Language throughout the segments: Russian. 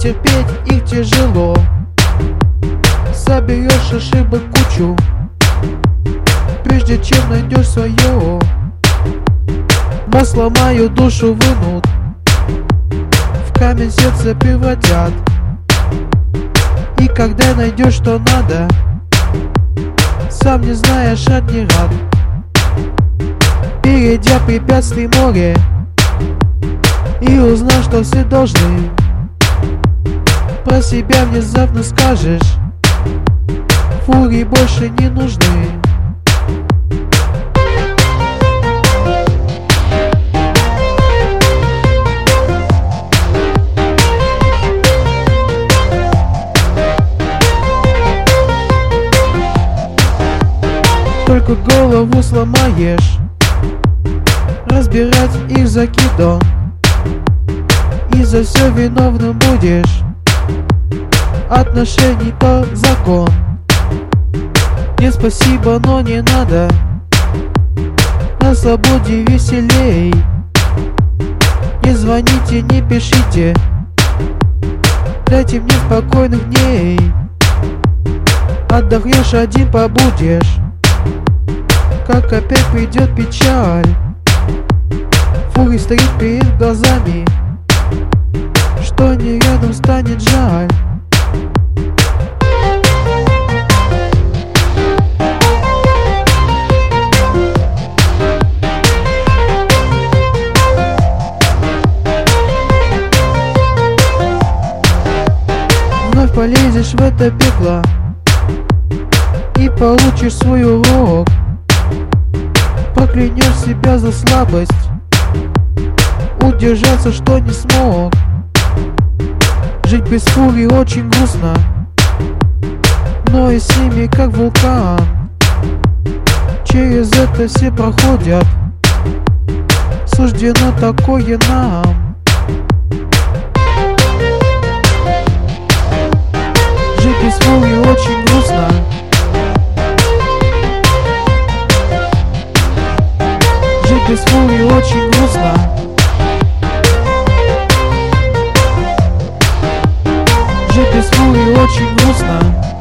терпеть их тяжело. Соберешь ошибок кучу, прежде чем найдешь свое. Масло мою душу вынут, в камень сердце превратят. И когда найдешь, что надо, сам не знаешь, от не рад. Перейдя препятствий море и узнав, что все должны, про себя внезапно скажешь: фурии больше не нужны. Только голову сломаешь, разбирать их закидон, и за все виновным будешь. Отношений то закон. Не спасибо, но не надо, на свободе веселей. Не звоните, не пишите, дайте мне спокойных дней. Отдохнешь, один побудешь, как опять придет печаль. Фурий стоит перед глазами, что не рядом станет жаль. Вновь полезешь в это пекло и получишь свой урок. Проклянешь себя за слабость, удержаться, что не смог. Жить без фурий очень грустно, но и с ними как вулкан. Через это все проходят, суждено такое нам. Жить без фурий очень грустно, без фурии очень грустно. Жить без фурии очень грустно.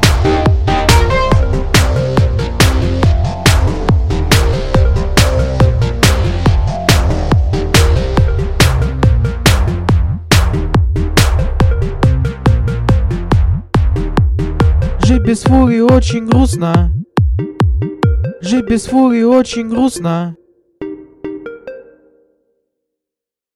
Жить без фурии очень грустно. Жить без фурии очень грустно.